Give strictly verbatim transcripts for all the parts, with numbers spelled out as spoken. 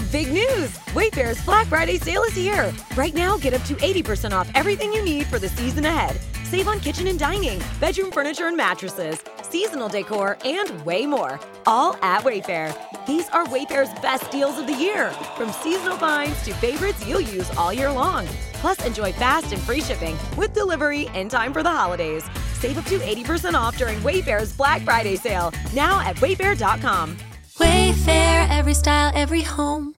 Big news! Wayfair's Black Friday sale is here. Right now, get up to eighty percent off everything you need for the season ahead. Save on kitchen and dining, bedroom furniture and mattresses, seasonal decor, and way more. All at Wayfair. These are Wayfair's best deals of the year. From seasonal finds to favorites you'll use all year long. Plus, enjoy fast and free shipping with delivery in time for the holidays. Save up to eighty percent off during Wayfair's Black Friday sale. Now at wayfair dot com. Wayfair, every style, every home.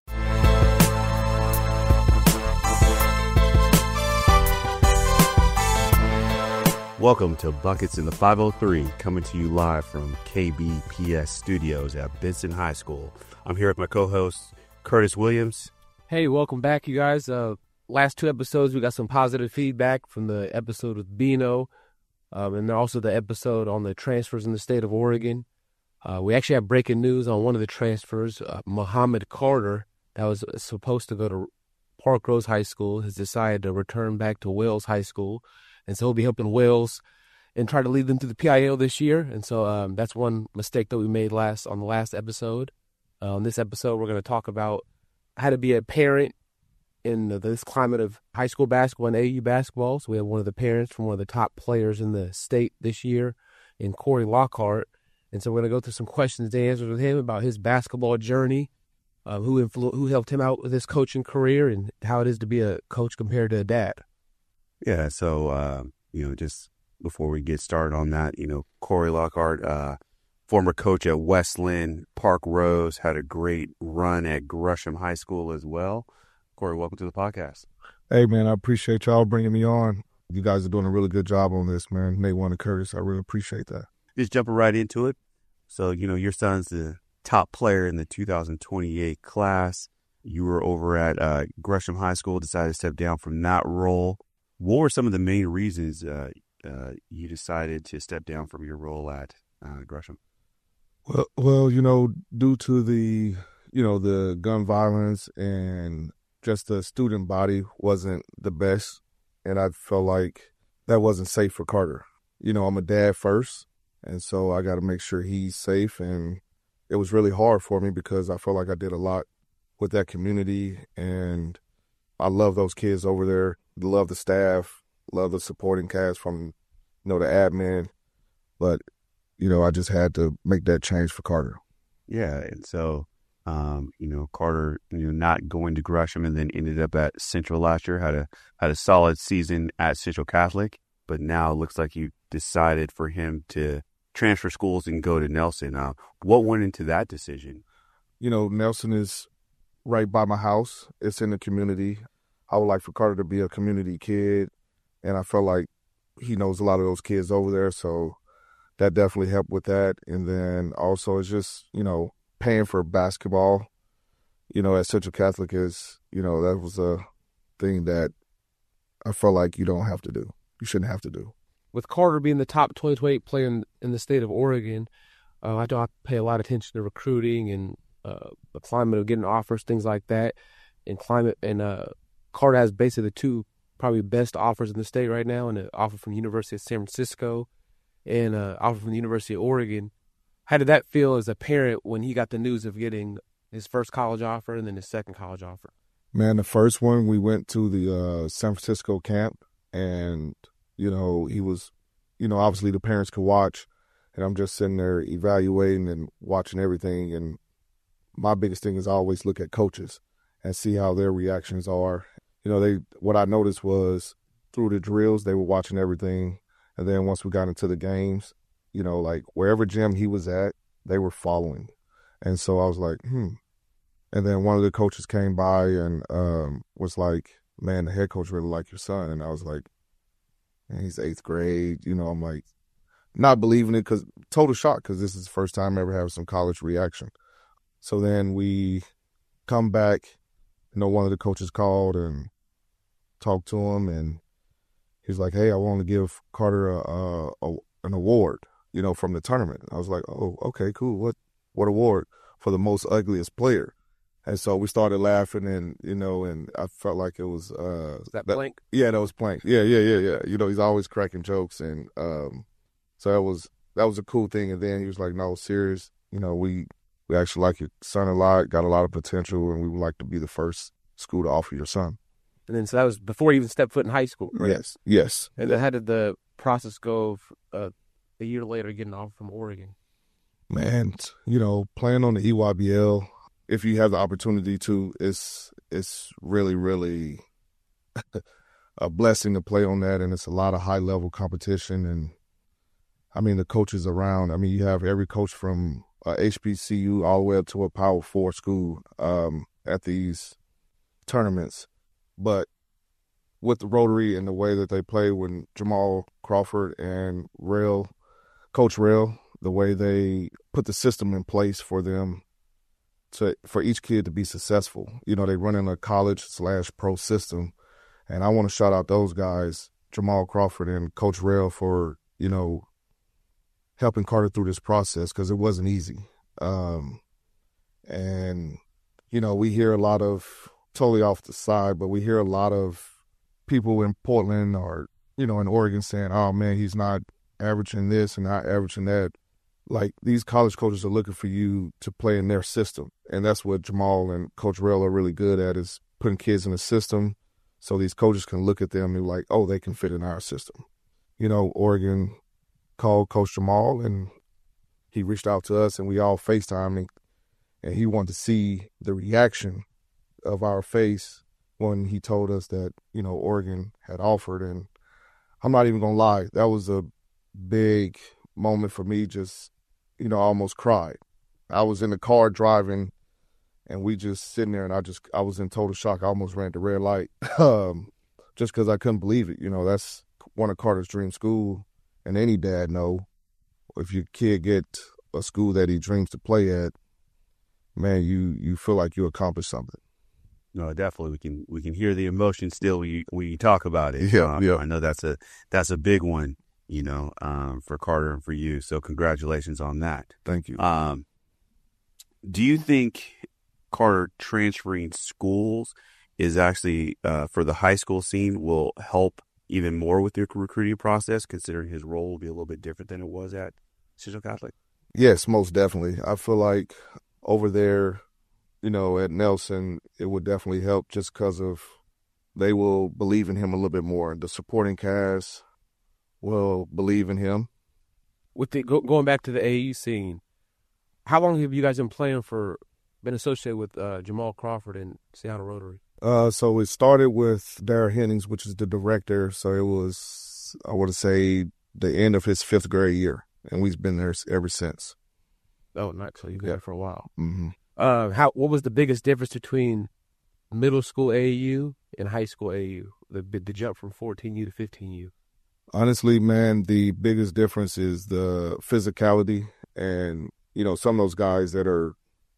Welcome to Buckets in the five oh three, coming to you live from K B P S Studios at Benson High School. I'm here with my co-host, Curtis Williams. Hey, welcome back, you guys. Uh, last two episodes, we got some positive feedback from the episode with Bino, um, and also the episode on the transfers in the state of Oregon. Uh, we actually have breaking news on one of the transfers. Uh, Muhammad Carter, that was supposed to go to Park Rose High School, has decided to return back to Wells High School. And so he'll be helping Wells and try to lead them to the P I L this year. And so um, that's one mistake that we made last on the last episode. Uh, on this episode, we're going to talk about how to be a parent in this climate of high school basketball and A A U basketball. So we have one of the parents from one of the top players in the state this year, in Corey Lockhart. And so we're going to go through some questions and answers with him about his basketball journey, uh, who influ- who helped him out with his coaching career, and how it is to be a coach compared to a dad. Yeah, so, uh, you know, just before we get started on that, you know, Corey Lockhart, uh, former coach at Westland, Park Rose, had a great run at Gresham High School as well. Corey, welcome to the podcast. Hey, man, I appreciate y'all bringing me on. You guys are doing a really good job on this, man. Nate One and Curtis, I really appreciate that. Just jumping right into it. So, you know, your son's the top player in the two thousand twenty-eight class. You were over at uh, Gresham High School, decided to step down from that role. What were some of the main reasons uh, uh, you decided to step down from your role at uh, Gresham? Well, well, you know, due to the, you know, the gun violence and just the student body wasn't the best, and I felt like that wasn't safe for Carter. You know, I'm a dad first, and so I got to make sure he's safe, and it was really hard for me because I felt like I did a lot with that community, and I love those kids over there. Love the staff, love the supporting cast from, you know, the admin. But, you know, I just had to make that change for Carter. Yeah, and so, um, you know, Carter, you know, not going to Gresham and then ended up at Central last year, had a had a solid season at Central Catholic, but now it looks like you decided for him to transfer schools and go to Nelson. Uh, what went into that decision? You know, Nelson is right by my house. It's in the community. I would like for Carter to be a community kid, and I felt like he knows a lot of those kids over there, so that definitely helped with that. And then also it's just, you know, paying for basketball, you know, at Central Catholic is, you know, that was a thing that I felt like you don't have to do. You shouldn't have to do. With Carter being the top twenty twenty-eight player in, in the state of Oregon, uh, I don't pay a lot of attention to recruiting and uh, the climate of getting offers, things like that, and climate and uh Carter has basically the two probably best offers in the state right now, and an offer from the University of San Francisco and an offer from the University of Oregon. How did that feel as a parent when he got the news of getting his first college offer and then his second college offer? Man, the first one, we went to the uh, San Francisco camp, and, you know, he was, you know, obviously the parents could watch, and I'm just sitting there evaluating and watching everything. And my biggest thing is I always look at coaches and see how their reactions are. You know, they what I noticed was through the drills, they were watching everything. And then once we got into the games, you know, like wherever gym he was at, they were following. And so I was like, hmm. And then one of the coaches came by and um, was like, man, the head coach really liked your son. And I was like, man, he's eighth grade. You know, I'm like, not believing it because total shock because this is the first time ever having some college reaction. So then we come back. You know, one of the coaches called and talked to him, and he was like, hey, I want to give Carter a, a, a an award, you know, from the tournament. I was like, oh, okay, cool. What what award? For the most ugliest player. And so we started laughing, and, you know, and I felt like it was uh was that, that Plank? Yeah, that was Plank. Yeah, yeah, yeah, yeah. You know, he's always cracking jokes, and um so that was that was a cool thing. And then he was like, no, serious, you know, we we actually like your son a lot, got a lot of potential, and we would like to be the first school to offer your son. And then so that was before he even stepped foot in high school, right? Yes, yes. And then how did the process go uh, a year later getting off from Oregon? Man, you know, playing on the E Y B L, if you have the opportunity to, it's, it's really, really a blessing to play on that, and it's a lot of high-level competition. And, I mean, the coaches around, I mean, you have every coach from uh, H B C U all the way up to a Power Four school um, at these tournaments. But with the Rotary and the way that they play with Jamal Crawford and Rail, Coach Rail, the way they put the system in place for them to for each kid to be successful. You know, they run in a college slash pro system. And I want to shout out those guys, Jamal Crawford and Coach Rail, for, you know, helping Carter through this process, because it wasn't easy. Um, and, you know, we hear a lot of, totally off the side, but we hear a lot of people in Portland or, you know, in Oregon saying, oh, man, he's not averaging this and not averaging that. Like, these college coaches are looking for you to play in their system. And that's what Jamal and Coach Rail are really good at, is putting kids in a system so these coaches can look at them and be like, oh, they can fit in our system. You know, Oregon called Coach Jamal, and he reached out to us, and we all FaceTimed, and, and he wanted to see the reaction of our face when he told us that, you know, Oregon had offered. And I'm not even going to lie, that was a big moment for me. Just, you know, I almost cried. I was in the car driving, and we just sitting there, and I just, I was in total shock. I almost ran the red light um, just because I couldn't believe it. You know, that's one of Carter's dream school, and any dad know if your kid get a school that he dreams to play at, man, you, you feel like you accomplished something. No, definitely. We can we can hear the emotion still when you, when you talk about it. Yeah, um, yeah. I know that's a that's a big one, you know, um, for Carter and for you. So congratulations on that. Thank you. Um, do you think Carter transferring schools is actually uh, for the high school scene will help even more with your recruiting process, considering his role will be a little bit different than it was at Central Catholic? Yes, most definitely. I feel like over there, you know, at Nelson, it would definitely help just because of they will believe in him a little bit more. The supporting cast will believe in him. With the go, going back to the A A U scene, how long have you guys been playing for, been associated with uh, Jamal Crawford and Seattle Rotary? Uh, so it started with Dara Hennings, which is the director. So it was, I would say, the end of his fifth grade year, and we've been there ever since. Oh, nice. So you've been Yeah. there for a while. Mm-hmm. Uh, how? What was the biggest difference between middle school A A U and high school A A U? The the jump from fourteen U to fifteen U. Honestly, man, the biggest difference is the physicality, and you know, some of those guys that are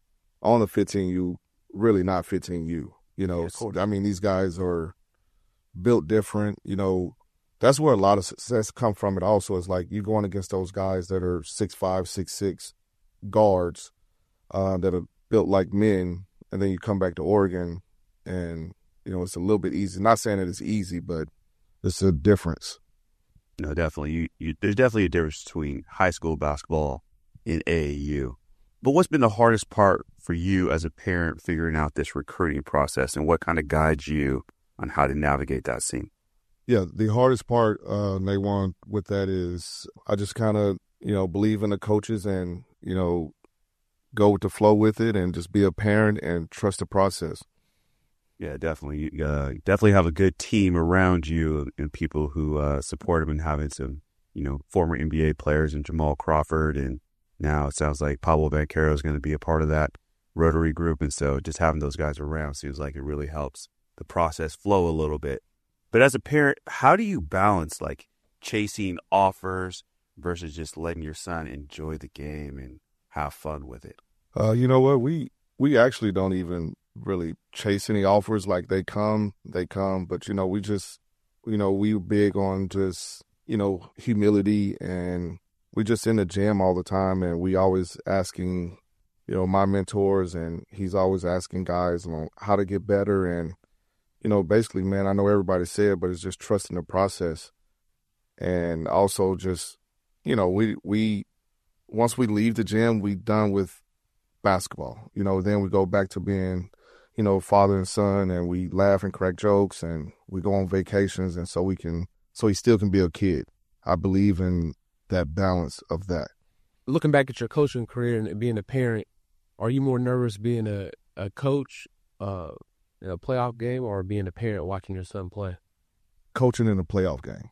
on the fifteen U really not fifteen U. You know, Yeah, I mean, these guys are built different. You know, that's where a lot of success come from. It also is like you going against those guys that are six five, six six guards uh, that are built like men, and then you come back to Oregon, and you know, it's a little bit easy. Not saying that it's easy, but it's a difference. No, definitely. You, you, there's definitely a difference between high school basketball and A A U. But what's been the hardest part for you as a parent figuring out this recruiting process, and what kind of guides you on how to navigate that scene? Yeah, the hardest part, uh, Nawan, with that is I just kind of, you know, believe in the coaches and, you know, go with the flow with it and just be a parent and trust the process. Yeah, definitely. You uh, definitely have a good team around you and people who uh, support him, and having some, you know, former N B A players and Jamal Crawford, and now it sounds like Pablo Banchero is going to be a part of that Rotary group. And so just having those guys around seems like it really helps the process flow a little bit. But as a parent, how do you balance like chasing offers versus just letting your son enjoy the game and have fun with it? Uh, you know what? We we actually don't even really chase any offers. Like they come, they come. But, you know, we just, you know, we big on just, you know, humility, and we just in the gym all the time, and we always asking, you know, my mentors, and he's always asking guys on how to get better. And, you know, basically, man, I know everybody said, but it's just trusting the process. And also just, you know, we, we, once we leave the gym, we done with basketball. You know, then we go back to being, you know, father and son, and we laugh and crack jokes, and we go on vacations, and so we can, so he still can be a kid. I believe in that balance of that. Looking back at your coaching career and being a parent, are you more nervous being a, a coach uh, in a playoff game or being a parent watching your son play? Coaching in a playoff game.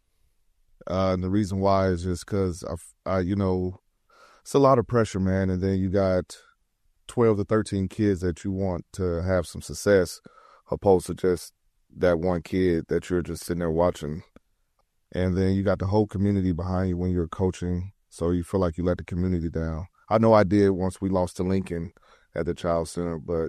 Uh, and the reason why is just because, I, I, you know, it's a lot of pressure, man. And then you got twelve to thirteen kids that you want to have some success, opposed to just that one kid that you're just sitting there watching. And then you got the whole community behind you when you're coaching, so you feel like you let the community down. I know I did once we lost to Lincoln at the Child Center, but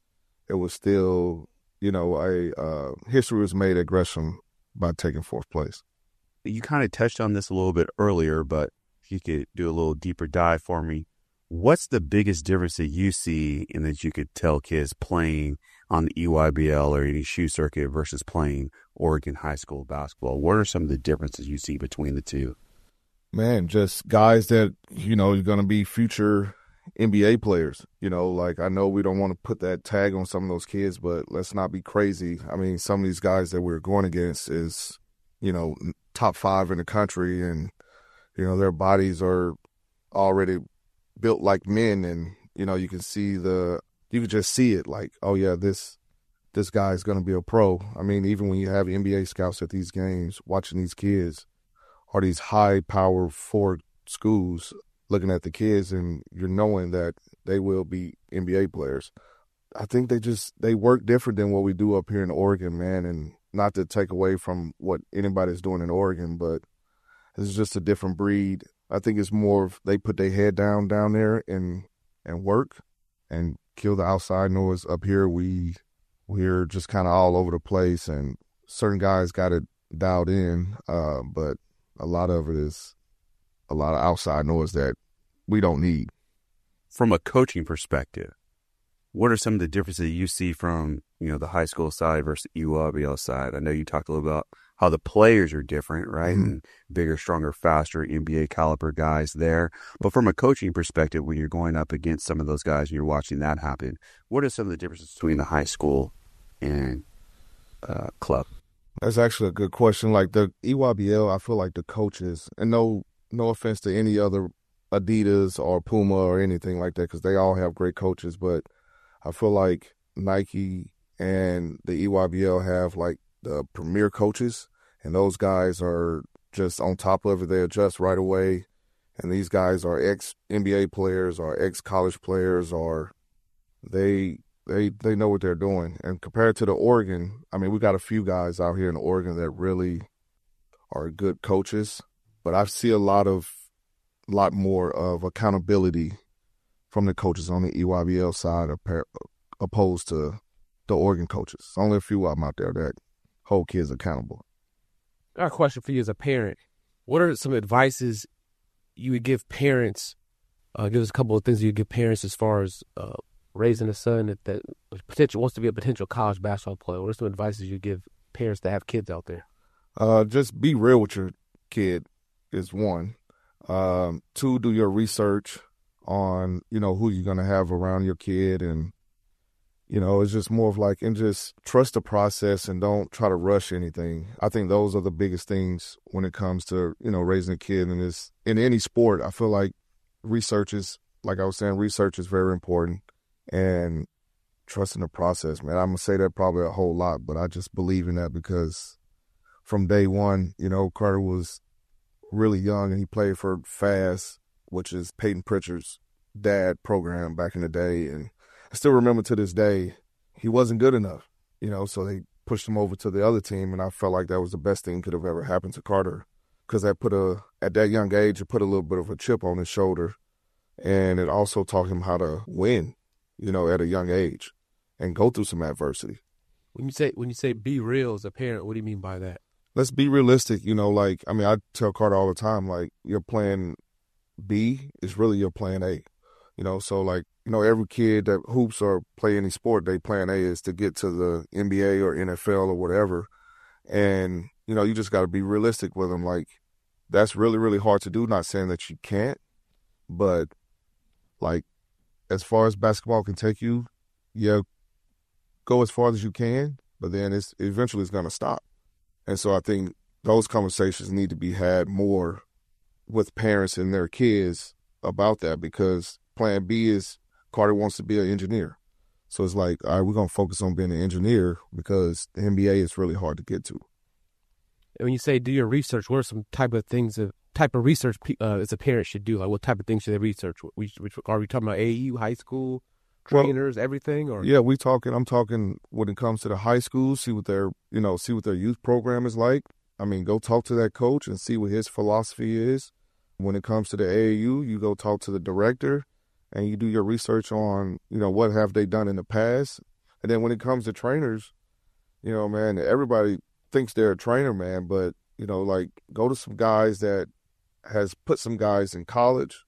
it was still, you know, a uh, history was made at Gresham by taking fourth place. You kind of touched on this a little bit earlier, but if you could do a little deeper dive for me, what's the biggest difference that you see and that you could tell kids playing on the E Y B L or any shoe circuit versus playing Oregon high school basketball? What are some of the differences you see between the two? Man, just guys that, you know, you're going to be future N B A players. You know, like, I know we don't want to put that tag on some of those kids, but let's not be crazy. I mean, some of these guys that we're going against is, you know, top five in the country, and, you know, their bodies are already built like men, and, you know, you can see the, you can just see it like, oh yeah, this, this guy's going to be a pro. I mean, even when you have N B A scouts at these games, watching these kids, or these high-power four schools looking at the kids, and you're knowing that they will be N B A players. I think they just, they work different than what we do up here in Oregon, man, and not to take away from what anybody's doing in Oregon, but it's just a different breed. I think it's more of they put their head down down there and and work and kill the outside noise. Up here, we, we're just kind of all over the place, and certain guys got it dialed in, uh, but a lot of it is a lot of outside noise that we don't need. From a coaching perspective, what are some of the differences you see from, you know, the high school side versus the E Y B L side? I know you talked a little about how the players are different, right? Mm-hmm. And bigger, stronger, faster N B A caliber guys there. But from a coaching perspective, when you're going up against some of those guys and you're watching that happen, what are some of the differences between the high school and uh, club? That's actually a good question. Like the E Y B L, I feel like the coaches, and no no offense to any other Adidas or Puma or anything like that, because they all have great coaches, but I feel like Nike and the E Y B L have like the premier coaches, and those guys are just on top of it. They adjust right away, and these guys are ex-N B A players or ex-college players, or they they they know what they're doing. And compared to the Oregon, I mean, we got a few guys out here in Oregon that really are good coaches, but I see a lot of lot more of accountability from the coaches on the E Y B L side opposed to the Oregon coaches. Only a few of them out there that hold kids accountable. I got a question for you as a parent. What are some advices you would give parents? Uh, give us a couple of things you give parents as far as uh, raising a son that, that potential wants to be a potential college basketball player. What are some advices you give parents that have kids out there? Uh, just be real with your kid is one. Um, two, do your research on, you know, who you're going to have around your kid. And, you know, it's just more of like, and just trust the process and don't try to rush anything. I think those are the biggest things when it comes to, you know, raising a kid. And it's in any sport, I feel like research is, like I was saying, research is very important, and trusting the process, man. I'm going to say that probably a whole lot, but I just believe in that because from day one, you know, Carter was really young, and he played for FAST, which is Peyton Pritchard's dad program back in the day. And I still remember to this day, he wasn't good enough, you know, so they pushed him over to the other team, and I felt like that was the best thing could have ever happened to Carter, because that put a, at that young age, it put a little bit of a chip on his shoulder, and it also taught him how to win, you know, at a young age and go through some adversity. When you say when you say be real as a parent, what do you mean by that? Let's be realistic, you know, like, I mean, I tell Carter all the time, like, your plan B is really your plan A, you know, so like, you know, every kid that hoops or play any sport, they plan A is to get to the N B A or N F L or whatever. And, you know, you just got to be realistic with them. Like, that's really, really hard to do. Not saying that you can't, but like as far as basketball can take you, yeah, go as far as you can, but then it's eventually it's going to stop. And so I think those conversations need to be had more with parents and their kids about that, because plan B is Carter wants to be an engineer. So it's like, all right, we're going to focus on being an engineer because the N B A is really hard to get to. And when you say do your research, what are some type of things, of, type of research uh, as a parent should do? Like what type of things should they research? We, we, are we talking about A A U, high school, trainers, well, everything? Or Yeah, we talking, I'm talking when it comes to the high school, see what their, you know, see what their youth program is like. I mean, go talk to that coach and see what his philosophy is. When it comes to the A A U, you go talk to the director and you do your research on, you know, what have they done in the past. And then when it comes to trainers, you know, man, everybody thinks they're a trainer, man, but, you know, like go to some guys that has put some guys in college,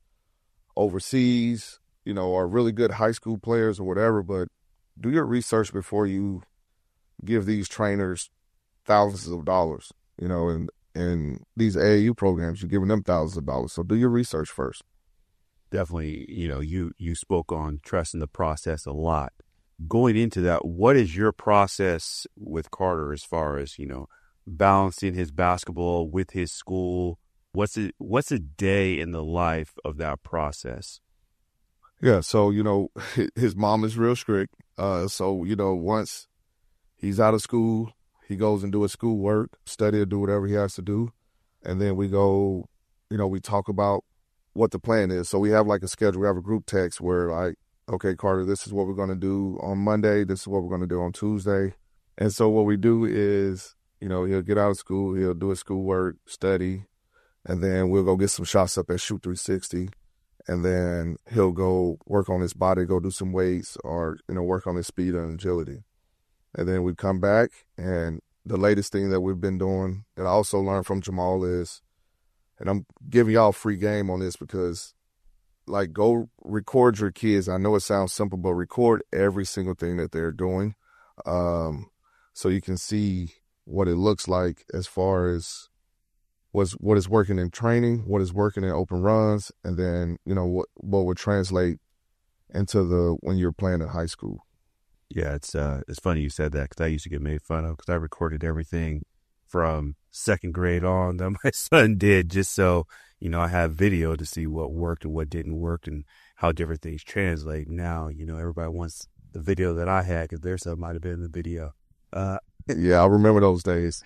overseas, you know, are really good high school players or whatever, but do your research before you give these trainers thousands of dollars, you know, and, and these A A U programs, you're giving them thousands of dollars. So do your research first. Definitely, you know, you, you spoke on trusting the process a lot. Going into that, what is your process with Carter as far as, you know, balancing his basketball with his school? What's it, what's a day in the life of that process? Yeah, so, you know, his mom is real strict. Uh, so, you know, once he's out of school, he goes and do his schoolwork, study or do whatever he has to do. And then we go, you know, we talk about what the plan is. So we have like a schedule. We have a group text where like, okay, Carter, this is what we're going to do on Monday. This is what we're going to do on Tuesday. And so what we do is, you know, he'll get out of school, he'll do his schoolwork, study, and then we'll go get some shots up at Shoot three sixty. And then he'll go work on his body, go do some weights or, you know, work on his speed and agility. And then we come back, and the latest thing that we've been doing that I also learned from Jamal is, and I'm giving y'all free game on this because, like, go record your kids. I know it sounds simple, but record every single thing that they're doing um, so you can see what it looks like as far as what's, what is working in training, what is working in open runs, and then, you know, what, what would translate into the when you're playing in high school. Yeah, it's uh, it's funny you said that because I used to get made fun of because I recorded everything from second grade on that my son did just so, you know, I have video to see what worked and what didn't work and how different things translate. Now, you know, everybody wants the video that I had because their stuff might have been in the video. Uh, yeah, I remember those days.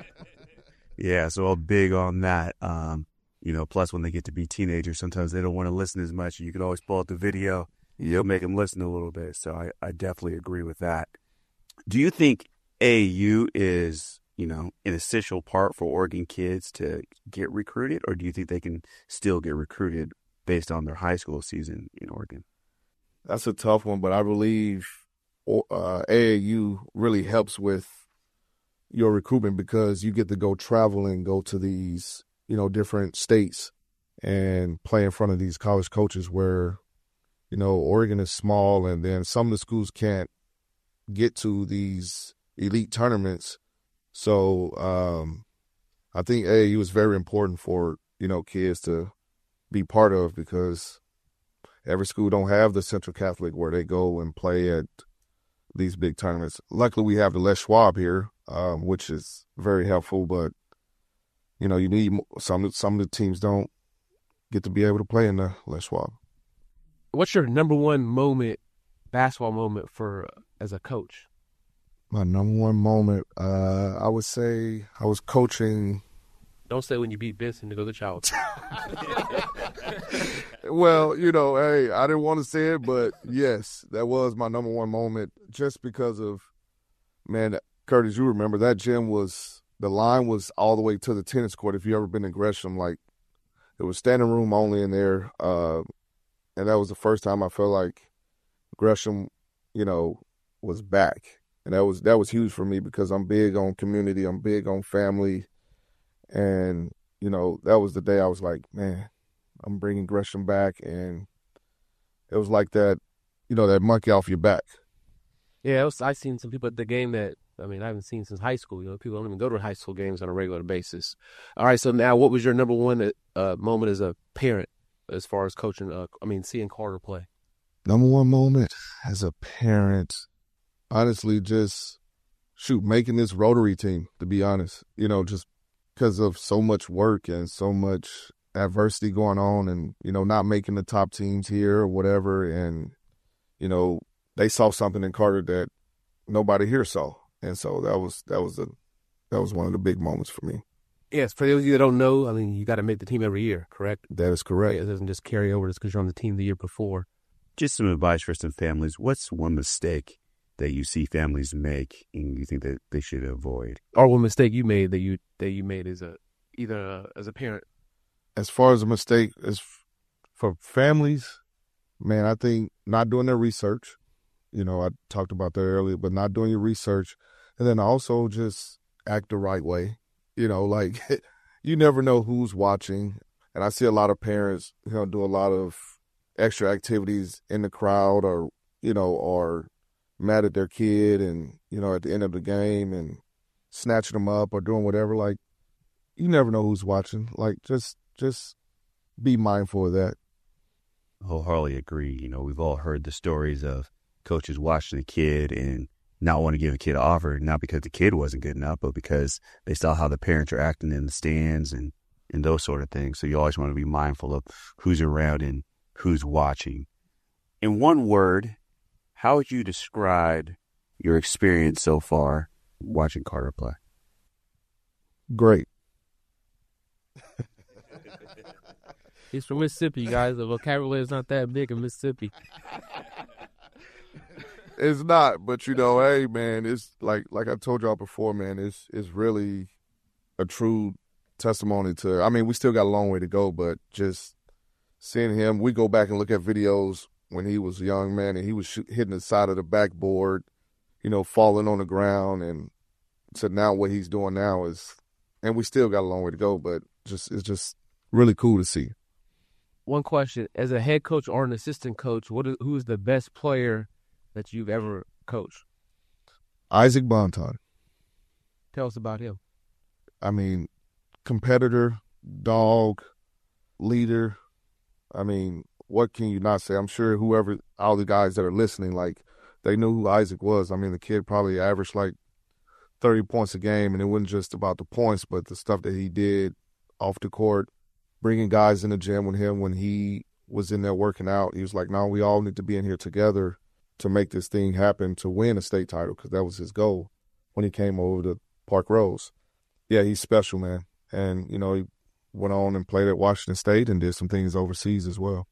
Yeah, so I'm big on that. Um, you know, plus when they get to be teenagers, sometimes they don't want to listen as much. You can always pull out the video. You'll make them listen a little bit. So I, I definitely agree with that. Do you think A A U is, you know, an essential part for Oregon kids to get recruited, or do you think they can still get recruited based on their high school season in Oregon? That's a tough one, but I believe uh, A A U really helps with your recruitment because you get to go travel and go to these, you know, different states and play in front of these college coaches where, you know, Oregon is small, and then some of the schools can't get to these elite tournaments. So um, I think A A U is very important for, you know, kids to be part of because every school don't have the Central Catholic where they go and play at these big tournaments. Luckily, we have the Les Schwab here, um, which is very helpful, but, you know, you need some, some of the teams don't get to be able to play in the Les Schwab. What's your number one moment, basketball moment for uh, as a coach? My number one moment, uh, I would say I was coaching. Don't say when you beat Benson to go to Child. Well, you know, hey, I didn't want to say it, but yes, that was my number one moment just because of, man, Curtis, you remember that gym was, the line was all the way to the tennis court. If you ever been in Gresham, like it was standing room only in there. Uh, and that was the first time I felt like Gresham, you know, was back. And that was that was huge for me because I'm big on community. I'm big on family. And, you know, that was the day I was like, man, I'm bringing Gresham back. And it was like that, you know, that monkey off your back. Yeah, it was, I've seen some people at the game that, I mean, I haven't seen since high school. You know, people don't even go to high school games on a regular basis. All right, so now what was your number one uh, moment as a parent as far as coaching, uh, I mean, seeing Carter play? Number one moment as a parent, honestly, just, shoot, making this Rotary team, to be honest. You know, just because of so much work and so much adversity going on and, you know, not making the top teams here or whatever. And, you know, they saw something in Carter that nobody here saw. And so that was that was the that was one of the big moments for me. Yes, for those of you that don't know, I mean, you got to make the team every year, correct? That is correct. It doesn't just carry over just because you're on the team the year before. Just some advice for some families. What's one mistake that you see families make and you think that they should avoid? Or one mistake you made that you that you made as a either a, as a parent? As far as a mistake, as for families, man, I think not doing their research. You know, I talked about that earlier, but not doing your research. And then also just act the right way. You know, like you never know who's watching. And I see a lot of parents, you know, do a lot of extra activities in the crowd or, you know, or mad at their kid and, you know, at the end of the game and snatching them up or doing whatever. Like, you never know who's watching. Like, just just be mindful of that. Wholeheartedly agree. You know, we've all heard the stories of coaches watching the kid and not want to give a kid an offer, not because the kid wasn't good enough, but because they saw how the parents are acting in the stands and, and those sort of things. So you always want to be mindful of who's around and who's watching. In one word, how would you describe your experience so far watching Carter play? Great. He's from Mississippi, you guys. The vocabulary is not that big in Mississippi. It's not, but you know, hey man, it's like like I told y'all before, man, it's it's really a true testimony to, I mean, we still got a long way to go, but just seeing him, we go back and look at videos when he was a young man and he was shoot, hitting the side of the backboard, you know, falling on the ground, and so now what he's doing now is, and we still got a long way to go, but just it's just really cool to see. One question, as a head coach or an assistant coach, what is, who is the best player that you've ever coached? Isaac Bonton. Tell us about him. I mean, competitor, dog, leader. I mean, what can you not say? I'm sure whoever, all the guys that are listening, like, they knew who Isaac was. I mean, the kid probably averaged like thirty points a game, and it wasn't just about the points, but the stuff that he did off the court, bringing guys in the gym with him when he was in there working out. He was like, no, we all need to be in here together to make this thing happen, to win a state title, because that was his goal when he came over to Park Rose. Yeah, he's special, man. And, you know, he went on and played at Washington State and did some things overseas as well.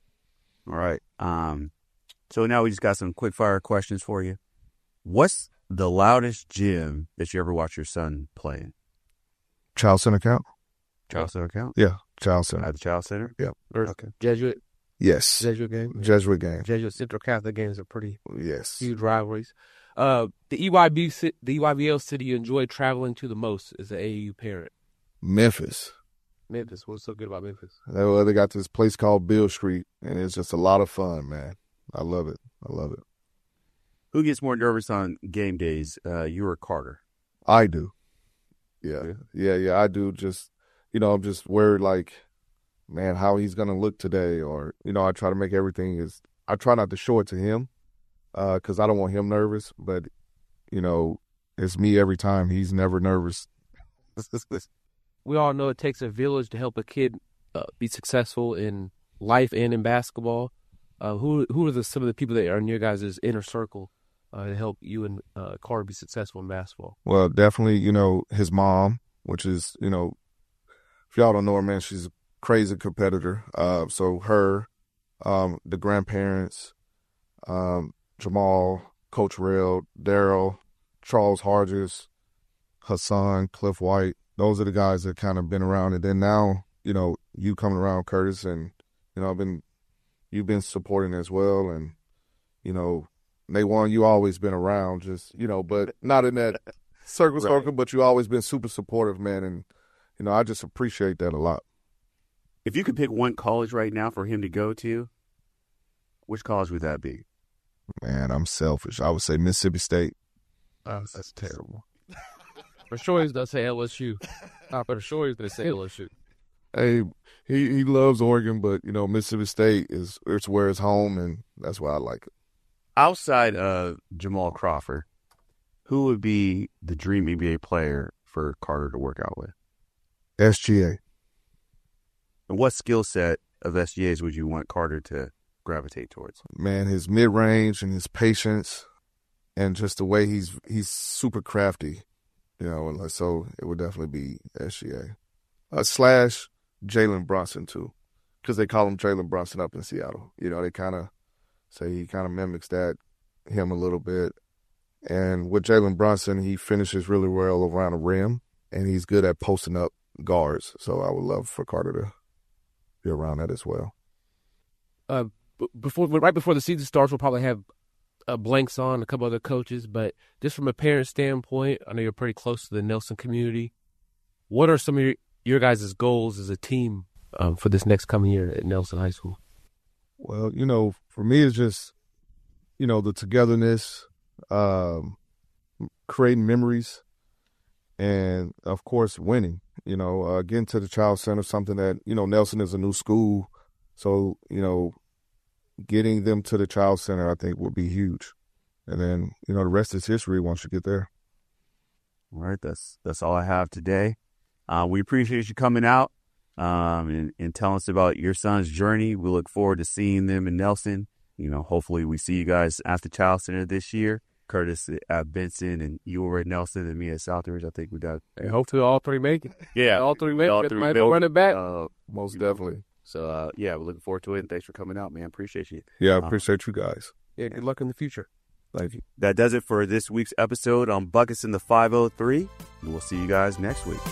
All right. Um, so now we just got some quick fire questions for you. What's the loudest gym that you ever watched your son play in? Child Center count? Child Center count? Yeah, Child Center. At the Child Center? Yeah. Or Okay. Jesuit? Yes. Jesuit game? Jesuit game. Jesuit Central Catholic games are pretty Yes. huge rivalries. Uh, the E Y B, the E Y B L city you enjoy traveling to the most as an A A U parent? Memphis. Memphis. What's so good about Memphis? They, well, they got this place called Beale Street, and it's just a lot of fun, man. I love it. I love it. Who gets more nervous on game days, uh, you or Carter? I do. Yeah. Yeah, yeah, I do. Just, you know, I'm just worried, like, man, how he's going to look today. Or, you know, I try to make everything is, I try not to show it to him because uh, I don't want him nervous. But, you know, it's me every time. He's never nervous. We all know it takes a village to help a kid uh, be successful in life and in basketball. Uh, who who are the, some of the people that are in your guys' inner circle uh, to help you and uh, Carter be successful in basketball? Well, definitely, you know, his mom, which is, you know, if y'all don't know her, man, she's a crazy competitor. Uh, so her, um, the grandparents, um, Jamal, Coach Rail, Daryl, Charles Hargis, her son, Cliff White, those are the guys that kind of been around. And then now, you know, you coming around, Curtis, and, you know, I've been, you've been supporting as well. And, you know, Nawan, you always been around, just, you know, but not in that circle, right. circle, but you always been super supportive, man. And, you know, I just appreciate that a lot. If you could pick one college right now for him to go to, which college would that be? Man, I'm selfish. I would say Mississippi State. Oh, that's terrible. For sure he's going to say L S U. Uh, for sure he's going to say L S U. Hey, he, he loves Oregon, but, you know, Mississippi State is it's where it's home, and that's why I like it. Outside of Jamal Crawford, who would be the dream N B A player for Carter to work out with? S G A. And what skill set of S G A's would you want Carter to gravitate towards? Man, his mid-range and his patience and just the way he's he's super crafty, you know, and so it would definitely be S G A. Uh, slash Jalen Brunson, too, because they call him Jalen Brunson up in Seattle. You know, they kind of say he kind of mimics that, him a little bit. And with Jalen Brunson, he finishes really well around the rim, and he's good at posting up guards. So I would love for Carter to be around that as well. Uh, before right before the season starts, we'll probably have uh, blanks on a couple other coaches. But just from a parent standpoint, I know you're pretty close to the Nelson community. What are some of your, your guys' goals as a team um, for this next coming year at Nelson High School? Well, you know, for me, it's just, you know, the togetherness, um, creating memories, and, of course, winning. You know, uh, getting to the Child Center, something that, you know, Nelson is a new school. So, you know, getting them to the Child Center, I think, would be huge. And then, you know, the rest is history once you get there. All right, that's that's all I have today. Uh, we appreciate you coming out um, and, and telling us about your son's journey. We look forward to seeing them in Nelson. You know, hopefully we see you guys at the Child Center this year. Curtis at Benson, and you were at Nelson, and me at Southridge. I think we got. And hopefully all three make it. Yeah, all three make all it. three Might make run it back. Uh, Most definitely. So, uh, yeah, we're looking forward to it, and thanks for coming out, man. Appreciate you. Yeah, I appreciate uh, you guys. Yeah, good luck in the future. Thank you. That does it for this week's episode on Buckets in the five oh three. We'll see you guys next week.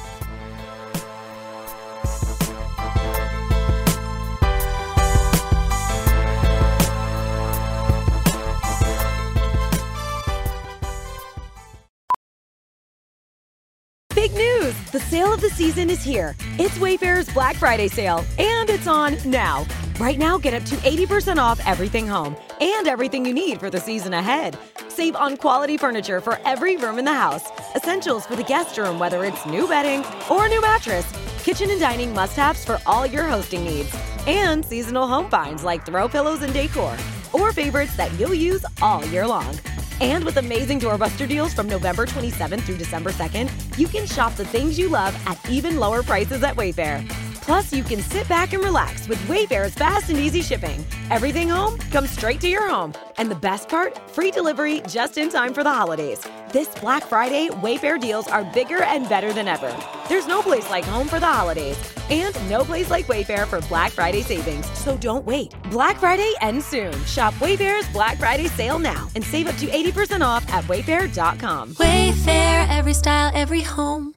Big news! The sale of the season is here. It's Wayfair's Black Friday sale, and it's on now. Right now, get up to eighty percent off everything home and everything you need for the season ahead. Save on quality furniture for every room in the house. Essentials for the guest room, whether it's new bedding or a new mattress. Kitchen and dining must-haves for all your hosting needs. And seasonal home finds like throw pillows and decor. Or favorites that you'll use all year long. And with amazing doorbuster deals from November twenty-seventh through December second, you can shop the things you love at even lower prices at Wayfair. Plus, you can sit back and relax with Wayfair's fast and easy shipping. Everything home comes straight to your home. And the best part? Free delivery just in time for the holidays. This Black Friday, Wayfair deals are bigger and better than ever. There's no place like home for the holidays. And no place like Wayfair for Black Friday savings. So don't wait. Black Friday ends soon. Shop Wayfair's Black Friday sale now and save up to eighty percent off at wayfair dot com. Wayfair, every style, every home.